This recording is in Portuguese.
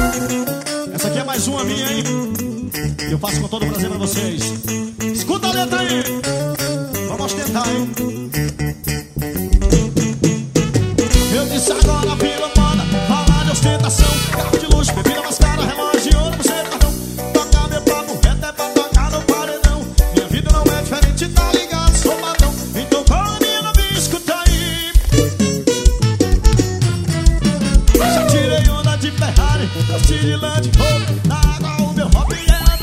Essa aqui é mais uma minha, hein? Eu faço com todo prazer pra vocês. Escuta a letra aí. Vamos tentar, hein? Eu disse agora, pila moda, falar de ostentação, carro de luxo, bebida mais cara, relógio de ouro, você cartão. Tocar meu papo reto é pra tocar no paredão. Minha vida não é diferente, tá ligado? Sou ladrão. Então corre, novinho, escuta aí. Já tirei onda de Ferrari, gostei de Land Rover. Na água o meu hobby é